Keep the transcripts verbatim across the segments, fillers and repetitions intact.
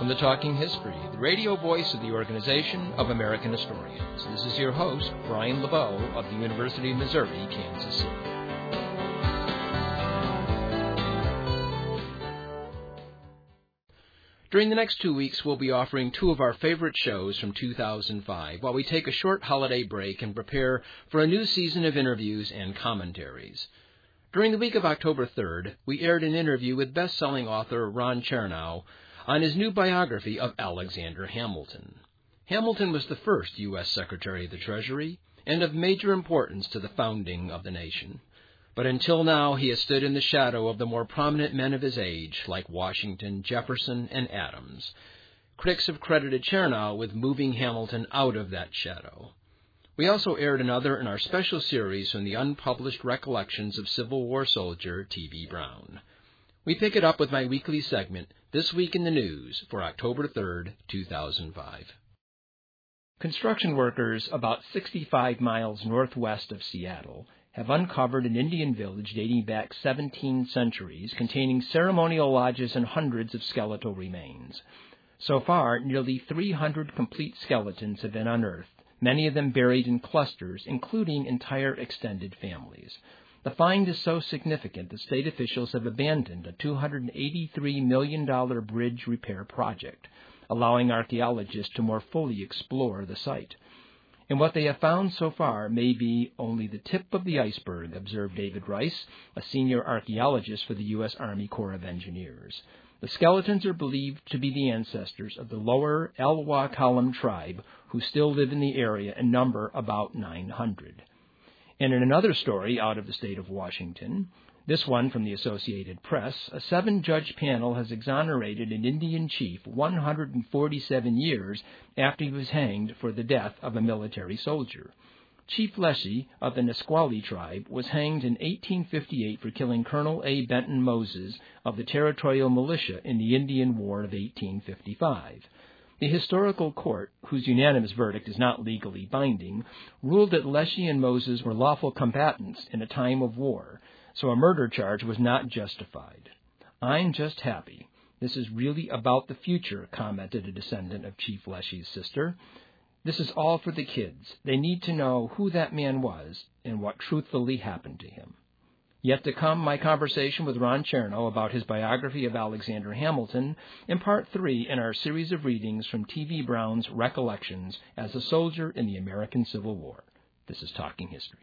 Welcome to Talking History, the radio voice of the Organization of American Historians. This is your host, Brian LeBeau of the University of Missouri, Kansas City. During the next two weeks, we'll be offering two of our favorite shows from two thousand five while we take a short holiday break and prepare for a new season of interviews and commentaries. During the week of October third, we aired an interview with best-selling author Ron Chernow on his new biography of Alexander Hamilton. Hamilton was the first U S Secretary of the Treasury and of major importance to the founding of the nation. But until now, he has stood in the shadow of the more prominent men of his age, like Washington, Jefferson, and Adams. Critics have credited Chernow with moving Hamilton out of that shadow. We also aired another in our special series from the unpublished recollections of Civil War soldier T V Brown. We pick it up with my weekly segment, This Week in the News, for October third, two thousand five. Construction workers about sixty-five miles northwest of Seattle have uncovered an Indian village dating back seventeen centuries, containing ceremonial lodges and hundreds of skeletal remains. So far, nearly three hundred complete skeletons have been unearthed, many of them buried in clusters, including entire extended families. The find is so significant that state officials have abandoned a two hundred eighty-three million dollars bridge repair project, allowing archaeologists to more fully explore the site. And what they have found so far may be only the tip of the iceberg, observed David Rice, a senior archaeologist for the U S Army Corps of Engineers. The skeletons are believed to be the ancestors of the lower Elwha tribe, who still live in the area and number about nine hundred. And in another story out of the state of Washington, this one from the Associated Press, a seven-judge panel has exonerated an Indian chief one hundred forty-seven years after he was hanged for the death of a military soldier. Chief Leshy of the Nisqually tribe was hanged in eighteen fifty-eight for killing Colonel A. Benton Moses of the Territorial Militia in the Indian War of eighteen fifty-five. The historical court, whose unanimous verdict is not legally binding, ruled that Leshy and Moses were lawful combatants in a time of war, so a murder charge was not justified. "I'm just happy. This is really about the future," commented a descendant of Chief Leshy's sister. "This is all for the kids. They need to know who that man was and what truthfully happened to him." Yet to come, my conversation with Ron Chernow about his biography of Alexander Hamilton in part three in our series of readings from T V Brown's Recollections as a Soldier in the American Civil War. This is Talking History.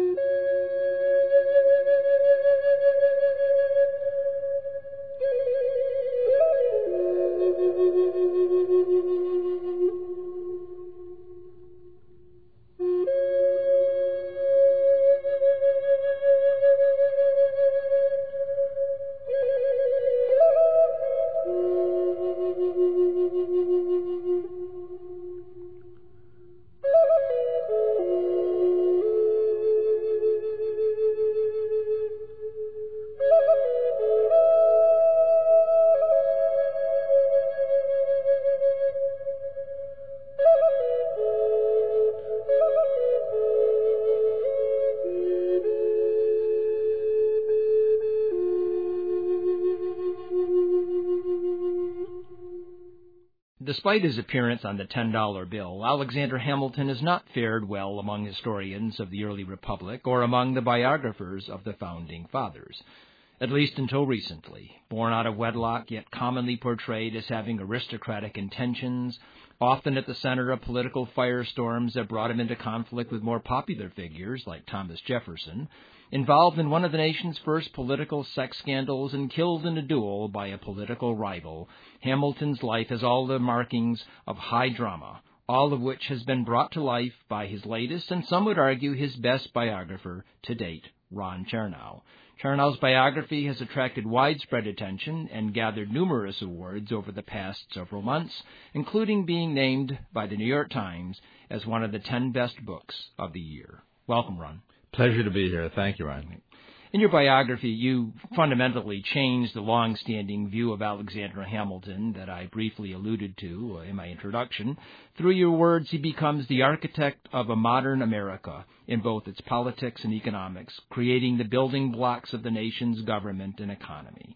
Despite his appearance on the ten dollar bill, Alexander Hamilton has not fared well among historians of the early republic or among the biographers of the founding fathers, at least until recently. Born out of wedlock, yet commonly portrayed as having aristocratic intentions, often at the center of political firestorms that brought him into conflict with more popular figures like Thomas Jefferson, involved in one of the nation's first political sex scandals and killed in a duel by a political rival, Hamilton's life has all the markings of high drama, all of which has been brought to life by his latest, and some would argue his best biographer to date, Ron Chernow. Chernow's biography has attracted widespread attention and gathered numerous awards over the past several months, including being named by the New York Times as one of the ten best books of the year. Welcome, Ron. Pleasure to be here. Thank you, Ryan. In your biography, you fundamentally changed the long-standing view of Alexander Hamilton that I briefly alluded to in my introduction. Through your words, he becomes the architect of a modern America in both its politics and economics, creating the building blocks of the nation's government and economy.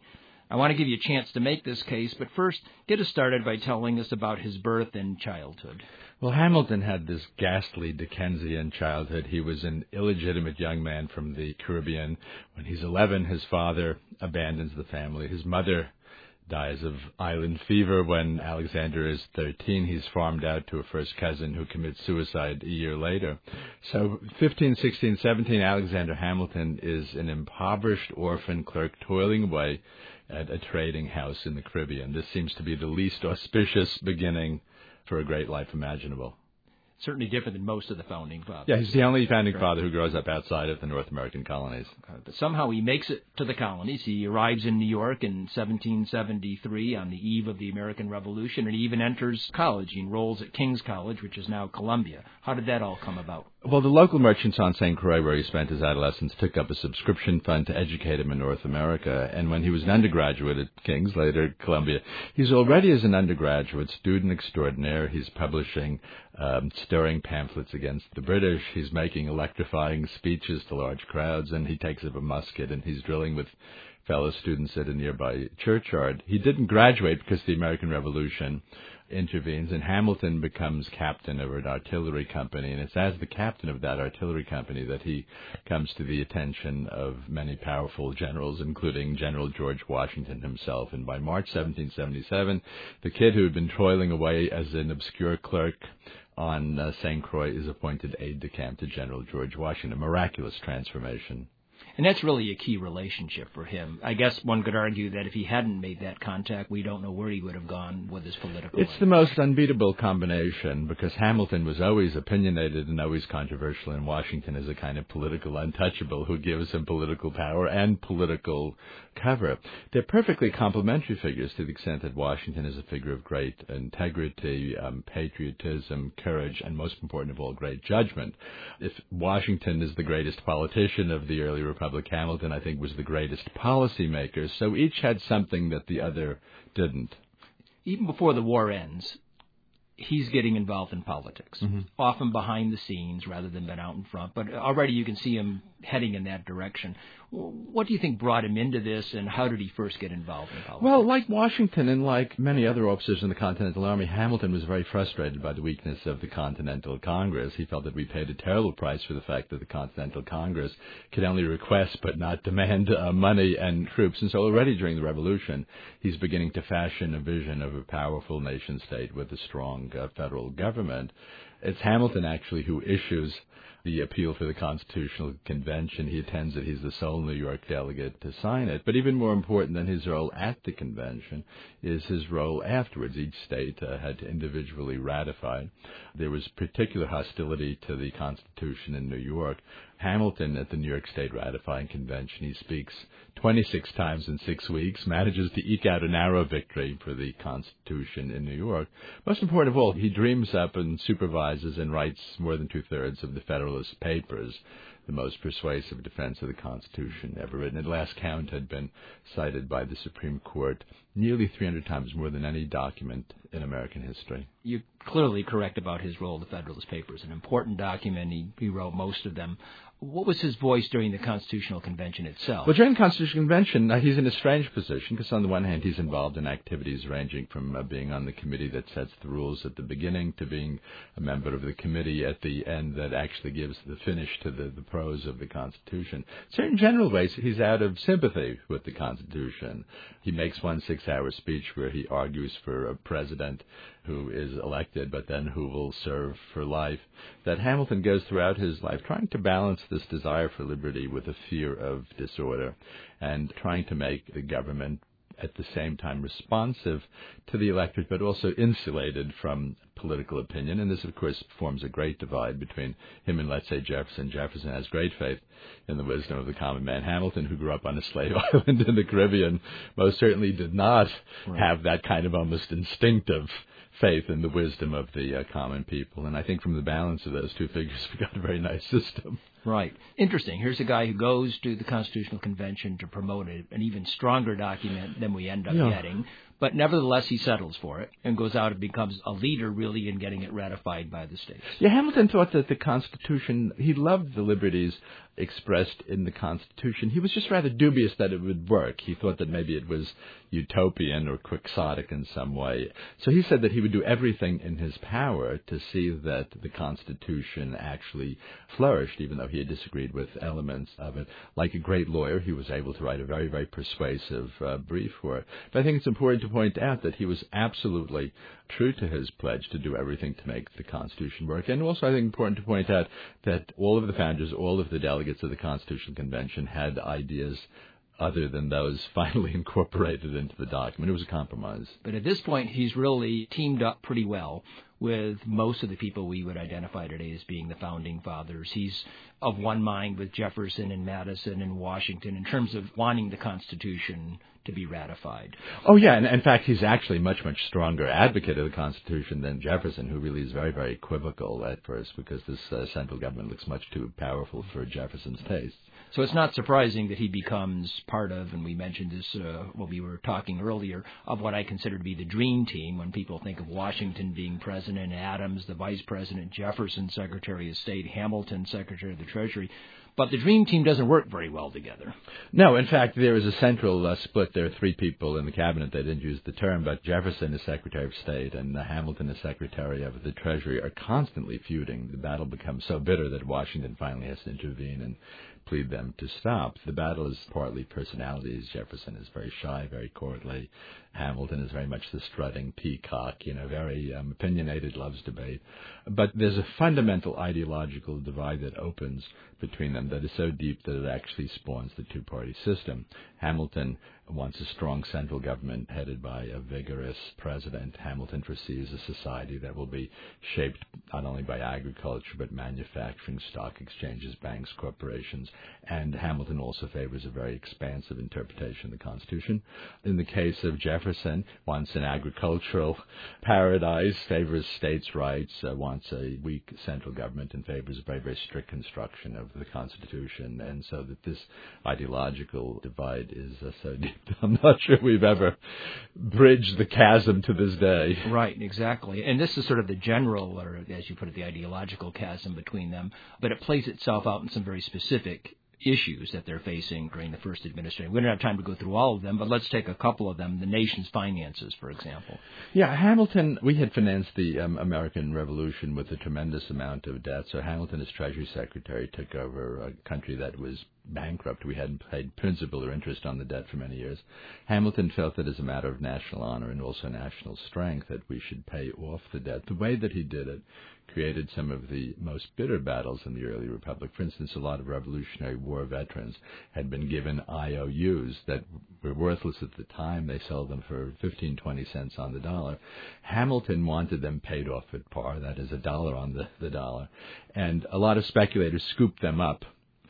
I want to give you a chance to make this case, but first, get us started by telling us about his birth and childhood. Well, Hamilton had this ghastly Dickensian childhood. He was an illegitimate young man from the Caribbean. When he's eleven, his father abandons the family. His mother dies of island fever. When Alexander is thirteen, he's farmed out to a first cousin who commits suicide a year later. So fifteen, sixteen, seventeen, Alexander Hamilton is an impoverished orphan clerk toiling away at a trading house in the Caribbean. This seems to be the least auspicious beginning for a great life imaginable. Certainly different than most of the founding fathers. Yeah, he's the only founding father who grows up outside of the North American colonies. Okay, but somehow he makes it to the colonies. He arrives in New York in seventeen seventy-three on the eve of the American Revolution, and he even enters college. He enrolls at King's College, which is now Columbia. How did that all come about? Well, the local merchants on Saint Croix, where he spent his adolescence, took up a subscription fund to educate him in North America. And when he was an undergraduate at King's, later Columbia, he's already as an undergraduate student extraordinaire. He's publishing um, stirring pamphlets against the British. He's making electrifying speeches to large crowds, and he takes up a musket and he's drilling with fellow students at a nearby churchyard. He didn't graduate because the American Revolution intervenes, and Hamilton becomes captain of an artillery company, and it's as the captain of that artillery company that he comes to the attention of many powerful generals, including General George Washington himself. And by March seventeen seventy-seven, the kid who had been toiling away as an obscure clerk on uh, Saint Croix is appointed aide-de-camp to General George Washington, a miraculous transformation. And that's really a key relationship for him. I guess one could argue that if he hadn't made that contact, we don't know where he would have gone with his political It's life. the most unbeatable combination, because Hamilton was always opinionated and always controversial, and Washington is a kind of political untouchable who gives him political power and political cover. They're perfectly complementary figures to the extent that Washington is a figure of great integrity, um, patriotism, courage, and most important of all, great judgment. If Washington is the greatest politician of the early Republic, Hamilton, I think, was the greatest policymaker. So each had something that the other didn't. Even before the war ends, he's getting involved in politics, mm-hmm. often behind the scenes rather than been out in front. But already you can see him heading in that direction. What do you think brought him into this, and how did he first get involved in politics? Well, like Washington and like many other officers in the Continental Army, Hamilton was very frustrated by the weakness of the Continental Congress. He felt that we paid a terrible price for the fact that the Continental Congress could only request but not demand uh, money and troops. And so already during the Revolution, he's beginning to fashion a vision of a powerful nation-state with a strong uh, federal government. It's Hamilton, actually, who issues the appeal for the Constitutional Convention. He attends it. He's the sole New York delegate to sign it. But even more important than his role at the convention is his role afterwards. Each state uh, had to individually ratify. There was particular hostility to the Constitution in New York. Hamilton, at the New York State Ratifying Convention, he speaks twenty-six times in six weeks, manages to eke out a narrow victory for the Constitution in New York. Most important of all, he dreams up and supervises and writes more than two-thirds of the Federalist Papers, the most persuasive defense of the Constitution ever written. At last count had been cited by the Supreme Court nearly three hundred times, more than any document in American history. You're clearly correct about his role in the Federalist Papers. An important document. He, he wrote most of them. What was his voice during the Constitutional Convention itself? Well, during the Constitutional Convention, uh, he's in a strange position because on the one hand, he's involved in activities ranging from uh, being on the committee that sets the rules at the beginning to being a member of the committee at the end that actually gives the finish to the, the prose of the Constitution. In certain general ways, he's out of sympathy with the Constitution. He makes one six-hour speech where he argues for a president who is elected, but then who will serve for life. That Hamilton goes throughout his life trying to balance this desire for liberty with a fear of disorder and trying to make the government at the same time responsive to the electorate, but also insulated from political opinion. And this, of course, forms a great divide between him and, let's say, Jefferson. Jefferson has great faith in the wisdom of the common man. Hamilton, who grew up on a slave island in the Caribbean, most certainly did not right. have that kind of almost instinctive faith in the wisdom of the uh, common people. And I think from the balance of those two figures, we got a very nice system. Right. Interesting. Here's a guy who goes to the Constitutional Convention to promote an even stronger document than we end up yeah. getting. But nevertheless, he settles for it and goes out and becomes a leader, really, in getting it ratified by the states. Yeah, Hamilton thought that the Constitution, he loved the liberties expressed in the Constitution. He was just rather dubious that it would work. He thought that maybe it was utopian or quixotic in some way. So he said that he would do everything in his power to see that the Constitution actually flourished, even though he had disagreed with elements of it. Like a great lawyer, he was able to write a very, very persuasive uh, brief for it. But I think it's important to point out that he was absolutely true to his pledge to do everything to make the Constitution work. And also I think important to point out that all of the founders, all of the delegates of the Constitutional Convention had ideas other than those finally incorporated into the document. It was a compromise. But at this point, he's really teamed up pretty well with most of the people we would identify today as being the Founding Fathers. He's of one mind with Jefferson and Madison and Washington in terms of wanting the Constitution to be ratified. Oh, yeah, and in fact, he's actually a much, much stronger advocate of the Constitution than Jefferson, who really is very, very equivocal at first because this uh, central government looks much too powerful for Jefferson's tastes. So it's not surprising that he becomes part of, and we mentioned this uh, when we were talking earlier, of what I consider to be the dream team when people think of Washington being president, Adams the vice president, Jefferson Secretary of State, Hamilton Secretary of the Treasury. But the dream team doesn't work very well together. No, in fact, there is a central uh, split. There are three people in the cabinet that didn't use the term, but Jefferson is Secretary of State and uh, Hamilton is Secretary of the Treasury are constantly feuding. The battle becomes so bitter that Washington finally has to intervene and plead them to stop. The battle is partly personalities. Jefferson is very shy, very courtly. Hamilton is very much the strutting peacock, you know, very um, opinionated, loves debate. But there's a fundamental ideological divide that opens between them that is so deep that it actually spawns the two-party system. Hamilton wants a strong central government headed by a vigorous president. Hamilton foresees a society that will be shaped not only by agriculture but manufacturing, stock exchanges, banks, corporations. And Hamilton also favors a very expansive interpretation of the Constitution. In the case of Jefferson, wants an agricultural paradise, favors states' rights, uh, wants a weak central government, and favors a very, very strict construction of the Constitution. And so that this ideological divide is uh, so deep, I'm not sure we've ever bridged the chasm to this day. Right, exactly. And this is sort of the general, or as you put it, the ideological chasm between them. But it plays itself out in some very specific issues that they're facing during the first administration. We don't have time to go through all of them, but let's take a couple of them. The nation's finances, for example. Yeah, Hamilton, we had financed the um, American Revolution with a tremendous amount of debt. So Hamilton, as Treasury Secretary, took over a country that was bankrupt. We hadn't paid principal or interest on the debt for many years. Hamilton felt that as a matter of national honor and also national strength that we should pay off the debt. The way that he did it created some of the most bitter battles in the early republic. For instance, a lot of Revolutionary War veterans had been given I O Us that were worthless at the time. They sold them for fifteen, twenty cents on the dollar. Hamilton wanted them paid off at par, that is a dollar on the, the dollar. And a lot of speculators scooped them up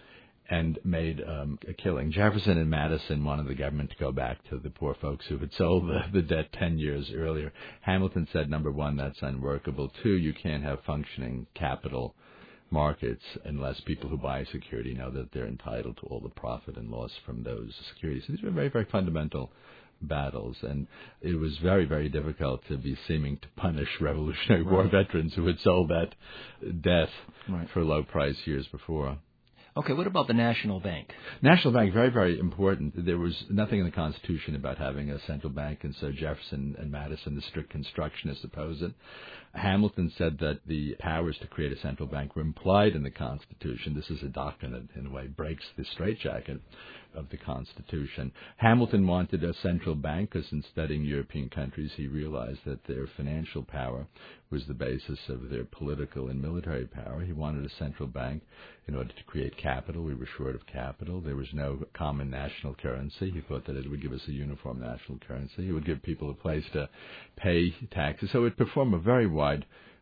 and made um, a killing. Jefferson and Madison wanted the government to go back to the poor folks who had sold the, the debt ten years earlier. Hamilton said, number one, that's unworkable. Two, you can't have functioning capital markets unless people who buy a security know that they're entitled to all the profit and loss from those securities. These were very, very fundamental battles, and it was very, very difficult to be seeming to punish Revolutionary right. War veterans who had sold that debt right. for low price years before. Okay, what about the National Bank? National Bank, very, very important. There was nothing in the Constitution about having a central bank, and so Jefferson and Madison, the strict constructionists, opposed it. Hamilton said that the powers to create a central bank were implied in the Constitution. This is a doctrine that, in a way, breaks the straitjacket of the Constitution. Hamilton wanted a central bank because in studying European countries, he realized that their financial power was the basis of their political and military power. He wanted a central bank in order to create capital. We were short of capital. There was no common national currency. He thought that it would give us a uniform national currency. It would give people a place to pay taxes. So it performed a very wide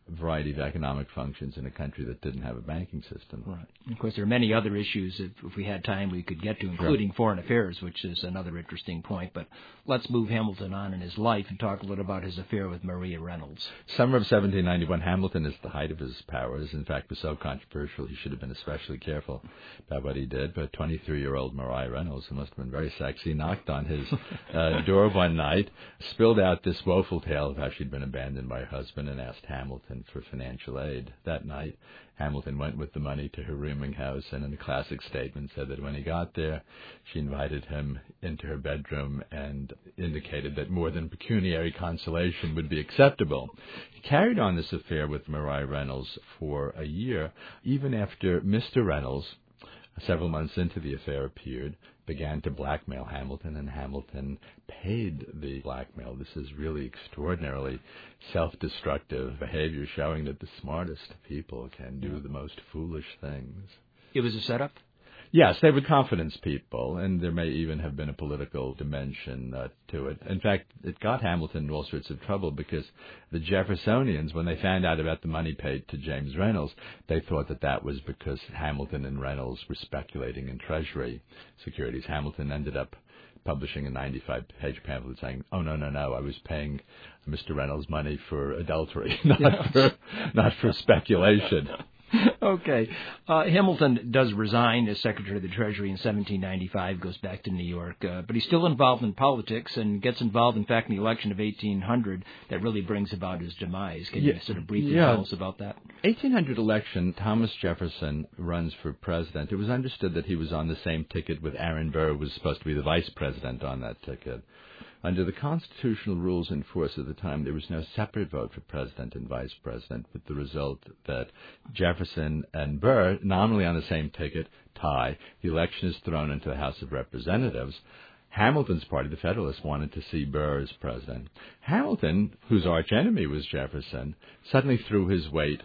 variety of economic functions in a country that didn't have a banking system. Right. Of course, there are many other issues that if we had time we could get to, including right. foreign affairs, which is another interesting point. But let's move Hamilton on in his life and talk a little about his affair with Maria Reynolds. Summer of seventeen ninety-one, Hamilton is at the height of his powers. In fact, was so controversial he should have been especially careful about what he did. But twenty-three-year-old Maria Reynolds, who must have been very sexy, knocked on his uh, door one night, spilled out this woeful tale of how she'd been abandoned by her husband, and asked Hamilton for financial aid. That night, Hamilton went with the money to her rooming house, and in a classic statement said that when he got there, she invited him into her bedroom and indicated that more than pecuniary consolation would be acceptable. He carried on this affair with Maria Reynolds for a year, even after Mister Reynolds, several months into the affair, appeared, began to blackmail Hamilton, and Hamilton paid the blackmail. This is really extraordinarily self-destructive behavior, showing that the smartest people can do the most foolish things. It was a setup? Yes, they were confidence people, and there may even have been a political dimension uh, to it. In fact, it got Hamilton in all sorts of trouble because the Jeffersonians, when they found out about the money paid to James Reynolds, they thought that that was because Hamilton and Reynolds were speculating in Treasury securities. Hamilton ended up publishing a ninety-five page pamphlet saying, oh, no, no, no, I was paying Mister Reynolds money for adultery, not, yes. for, not for speculation. Okay. Uh, Hamilton does resign as Secretary of the Treasury in seventeen ninety-five, goes back to New York, uh, but he's still involved in politics and gets involved, in fact, in the election of eighteen hundred that really brings about his demise. Can yeah, you sort of briefly yeah. tell us about that? eighteen hundred election, Thomas Jefferson runs for president. It was understood that he was on the same ticket with Aaron Burr, who was supposed to be the vice president on that ticket. Under the constitutional rules in force at the time, there was no separate vote for president and vice president, with the result that Jefferson and Burr, nominally on the same ticket, tie. The election is thrown into the House of Representatives. Hamilton's party, the Federalists, wanted to see Burr as president. Hamilton, whose archenemy was Jefferson, suddenly threw his weight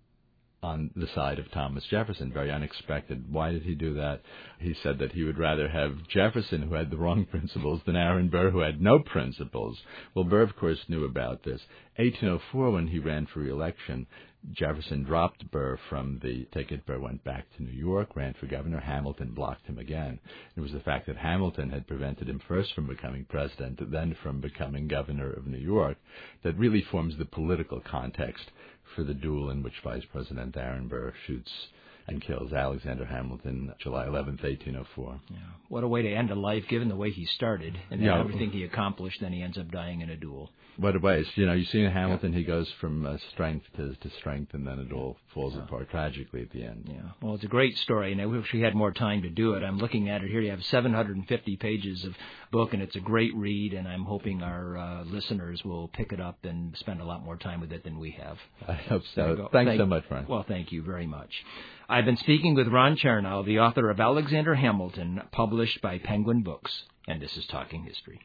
on the side of Thomas Jefferson. Very unexpected. Why did he do that? He said that he would rather have Jefferson, who had the wrong principles, than Aaron Burr, who had no principles. Well, Burr, of course, knew about this. eighteen oh four, when he ran for re-election, Jefferson dropped Burr from the ticket. Burr went back to New York, ran for governor. Hamilton blocked him again. It was the fact that Hamilton had prevented him first from becoming president, then from becoming governor of New York, that really forms the political context for the duel in which Vice President Aaron Burr shoots and kills Alexander Hamilton July eleventh, eighteen oh four. Yeah. What a way to end a life, given the way he started, and then yeah. everything he accomplished, then he ends up dying in a duel. What a waste. You know, you see in Hamilton, he goes from uh, strength to, to strength, and then it all falls yeah. apart tragically at the end. Yeah. Well, it's a great story, and I wish we had more time to do it. I'm looking at it here. You have seven hundred fifty pages of book, and it's a great read, and I'm hoping our uh, listeners will pick it up and spend a lot more time with it than we have. I hope so. Thanks thank, so much, Ron. Well, thank you very much. I've been speaking with Ron Chernow, the author of Alexander Hamilton, published by Penguin Books, and this is Talking History.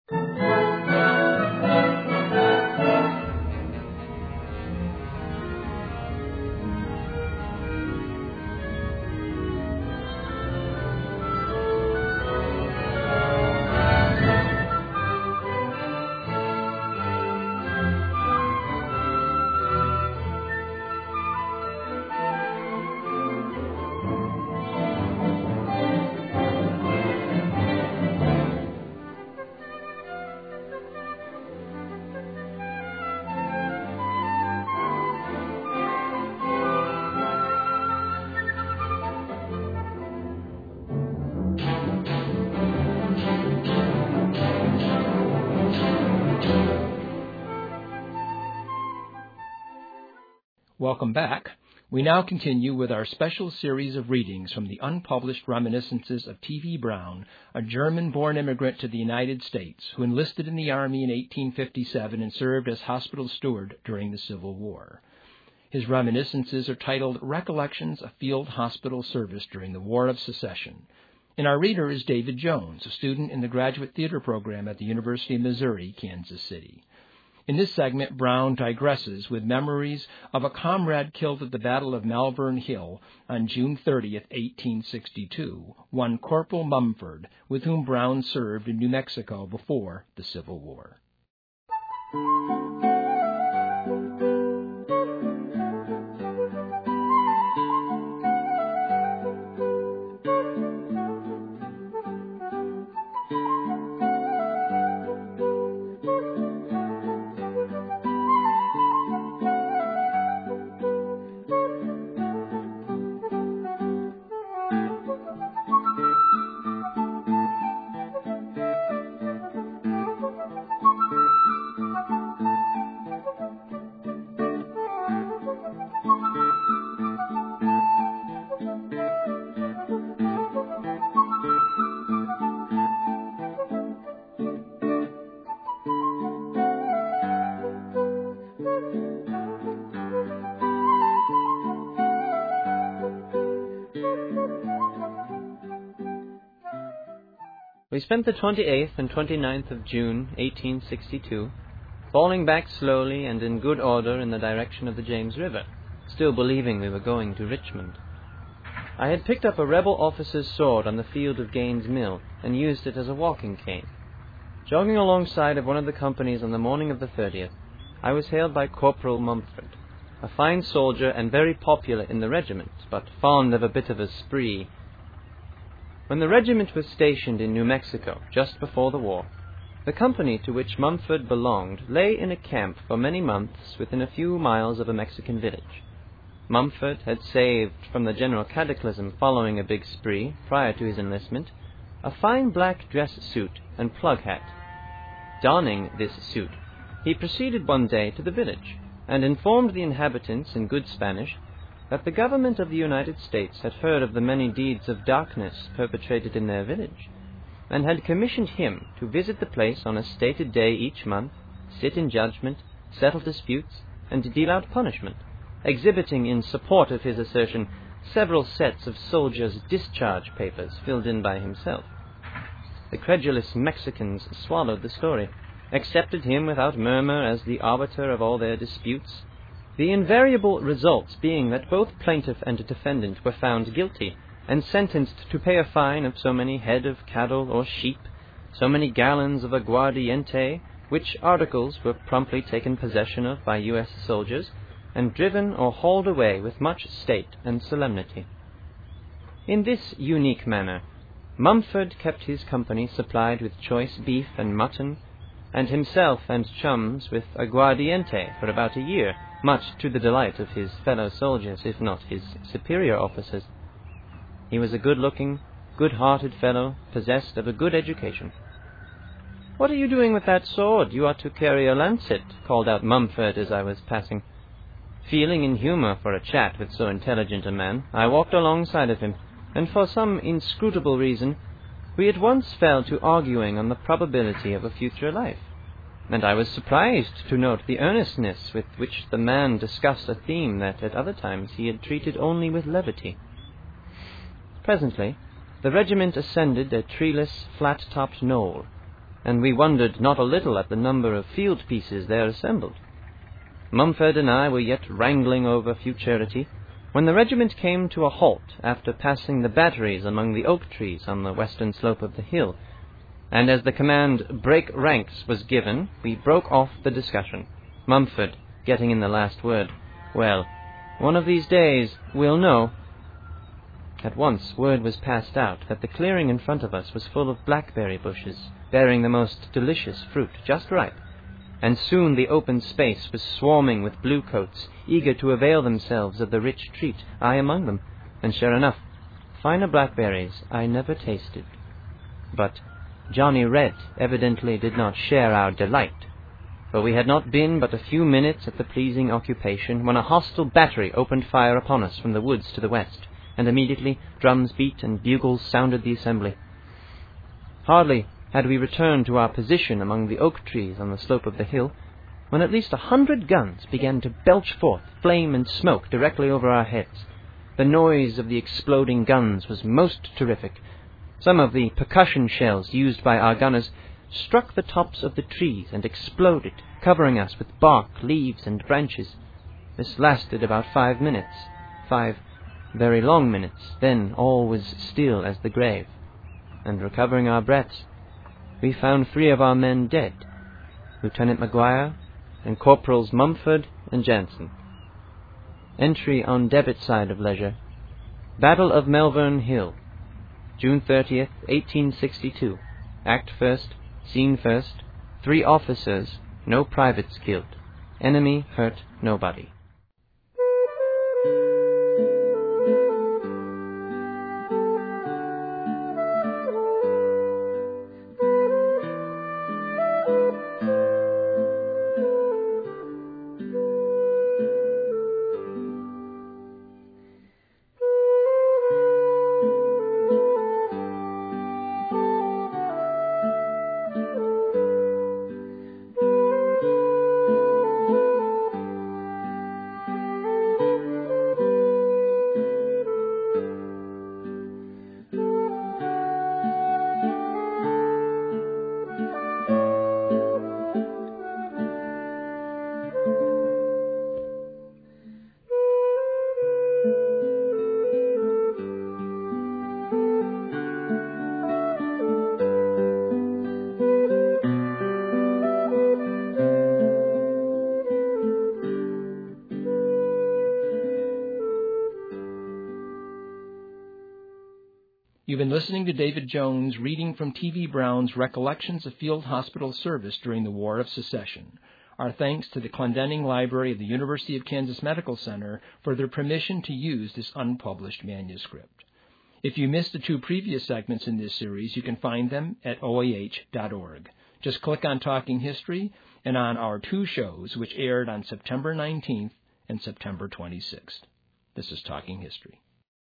Welcome back. We now continue with our special series of readings from the unpublished reminiscences of T V Brown, a German-born immigrant to the United States who enlisted in the Army in eighteen fifty-seven and served as hospital steward during the Civil War. His reminiscences are titled Recollections of Field Hospital Service During the War of Secession. And our reader is David Jones, a student in the Graduate Theater Program at the University of Missouri, Kansas City. In this segment, Brown digresses with memories of a comrade killed at the Battle of Malvern Hill on June thirtieth, eighteen sixty-two, one Corporal Mumford, with whom Brown served in New Mexico before the Civil War. We spent the twenty-eighth and twenty-ninth of June, eighteen sixty-two, falling back slowly and in good order in the direction of the James River, still believing we were going to Richmond. I had picked up a rebel officer's sword on the field of Gaines' Mill and used it as a walking cane. Jogging alongside of one of the companies on the morning of the thirtieth, I was hailed by Corporal Mumford, a fine soldier and very popular in the regiment, but fond of a bit of a spree. When the regiment was stationed in New Mexico just before the war, the company to which Mumford belonged lay in a camp for many months within a few miles of a Mexican village. Mumford had saved from the general cataclysm following a big spree, prior to his enlistment, a fine black dress suit and plug hat. Donning this suit, he proceeded one day to the village, and informed the inhabitants in good Spanish that the government of the United States had heard of the many deeds of darkness perpetrated in their village, and had commissioned him to visit the place on a stated day each month, sit in judgment, settle disputes, and to deal out punishment, exhibiting in support of his assertion several sets of soldiers' discharge papers filled in by himself. The credulous Mexicans swallowed the story, accepted him without murmur as the arbiter of all their disputes, the invariable results being that both plaintiff and defendant were found guilty, and sentenced to pay a fine of so many head of cattle or sheep, so many gallons of aguardiente, which articles were promptly taken possession of by U S soldiers, and driven or hauled away with much state and solemnity. In this unique manner, Mumford kept his company supplied with choice beef and mutton, and himself and chums with aguardiente for about a year, much to the delight of his fellow soldiers, if not his superior officers. He was a good-looking, good-hearted fellow, possessed of a good education. "What are you doing with that sword? You ought to carry a lancet," called out Mumford as I was passing. Feeling in humour for a chat with so intelligent a man, I walked alongside of him, and for some inscrutable reason, we at once fell to arguing on the probability of a future life, and I was surprised to note the earnestness with which the man discussed a theme that at other times he had treated only with levity. Presently, the regiment ascended a treeless, flat-topped knoll, and we wondered not a little at the number of field pieces there assembled. Mumford and I were yet wrangling over futurity, when the regiment came to a halt after passing the batteries among the oak trees on the western slope of the hill, and as the command "break ranks" was given, we broke off the discussion, Mumford getting in the last word. "Well, one of these days we'll know." At once word was passed out that the clearing in front of us was full of blackberry bushes, bearing the most delicious fruit, just ripe, and soon the open space was swarming with bluecoats, eager to avail themselves of the rich treat, I among them, and sure enough, finer blackberries I never tasted. But Johnny Red evidently did not share our delight, for we had not been but a few minutes at the pleasing occupation when a hostile battery opened fire upon us from the woods to the west, and immediately drums beat and bugles sounded the assembly. Hardly had we returned to our position among the oak trees on the slope of the hill, when at least a hundred guns began to belch forth flame and smoke directly over our heads. The noise of the exploding guns was most terrific. Some of the percussion shells used by our gunners struck the tops of the trees and exploded, covering us with bark, leaves, and branches. This lasted about five minutes, five very long minutes, then all was still as the grave, and recovering our breaths, we found three of our men dead, Lieutenant Maguire and Corporals Mumford and Jansen. Entry on debit side of ledger: Battle of Melbourne Hill, June thirtieth, eighteen sixty-two. Act first, Scene first. Three officers, no privates killed. Enemy hurt nobody. You've been listening to David Jones reading from T V Brown's Recollections of Field Hospital Service During the War of Secession. Our thanks to the Clendening Library of the University of Kansas Medical Center for their permission to use this unpublished manuscript. If you missed the two previous segments in this series, you can find them at O A H dot org. Just click on Talking History and on our two shows, which aired on September nineteenth and September twenty-sixth. This is Talking History.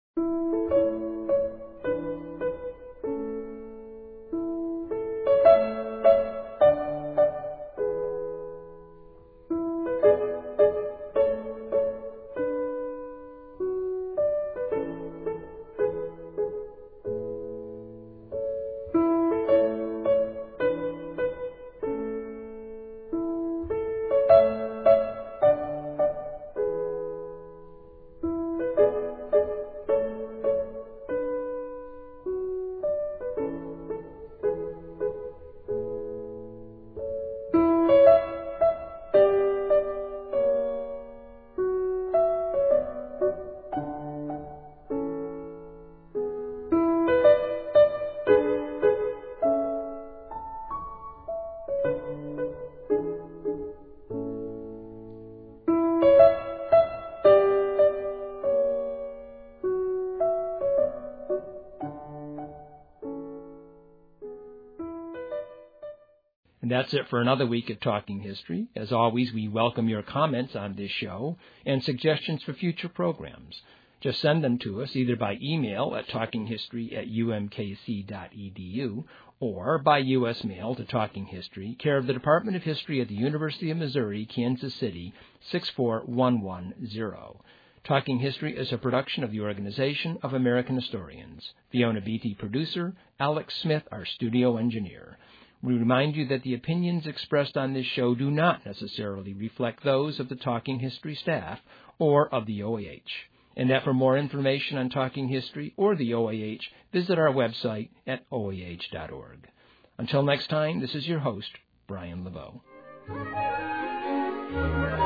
And that's it for another week of Talking History. As always, we welcome your comments on this show and suggestions for future programs. Just send them to us either by email at talkinghistory at u m k c dot e d u or by U S mail to Talking History, care of the Department of History at the University of Missouri, Kansas City, six four one one zero. Talking History is a production of the Organization of American Historians. Fiona Beatty, producer, Alex Smith, our studio engineer. We remind you that the opinions expressed on this show do not necessarily reflect those of the Talking History staff or of the O A H, and that for more information on Talking History or the O A H, visit our website at O A H dot org. Until next time, this is your host, Brian LeBeau.